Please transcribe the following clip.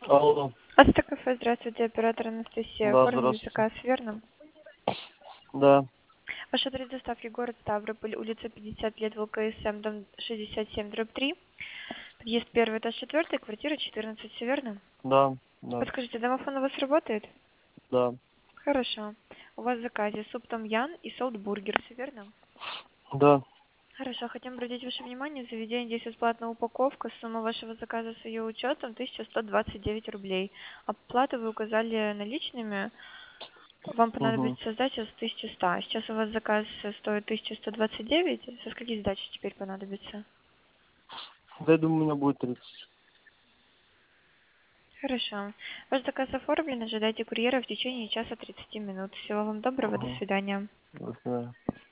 Алло. Астакафе, здравствуйте, оператор Анастасия. Да, Оформили здравствуйте. заказ, верно? Да, Ваш адрес доставки город Ставрополь, улица 50 лет, ВКСМ, дом 67, дробь 3, подъезд 1, этаж 4, квартира 14, все верно? да, да, Подскажите, домофон у вас работает? да, Хорошо. У вас в заказе суп том ян и солтбургер, все верно? да. Хорошо, хотим обратить ваше внимание, в заведении здесь бесплатная упаковка, сумма вашего заказа с ее учетом 1129 рублей. Оплату вы указали наличными, вам Угу. понадобится сдача с 1100. Сейчас у вас заказ стоит 1129. Со скольки сдачи теперь понадобится? Да, я думаю, у меня будет 30. Хорошо. Ваш заказ оформлен. Ожидайте курьера в течение часа 30 минут. Всего вам доброго. До Угу. свидания. До свидания.